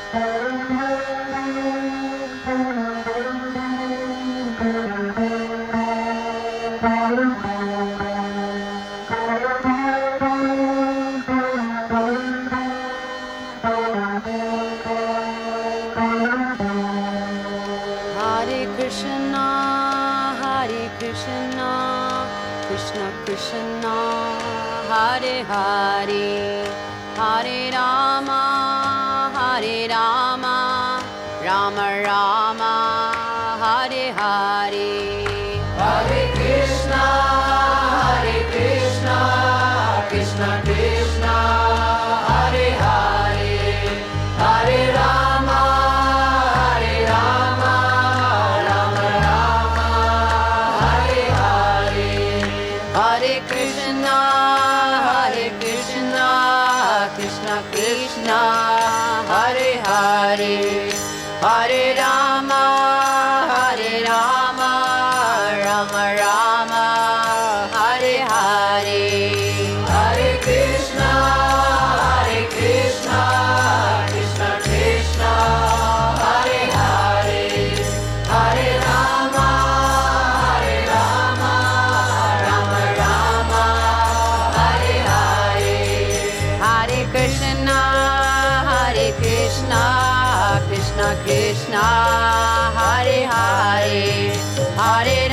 Krishna Krishna, Hare Hare, Hare Rama, Hare Rama, Rama Rama, Hare Hare. Hare Krishna, Krishna Krishna, Hare Hare, Hare Rama, Rama Rama, Hare Hare. Hare Krishna, Krishna Krishna, Hare Hare, Hare Rama, Rama Rama, Hare Hare. Hare Krishna, Krishna Krishna, Hare Hare, Hare Rama, Rama Rama, Hare Hare. Hare Krishna, Krishna Krishna, Hare Hare, Hare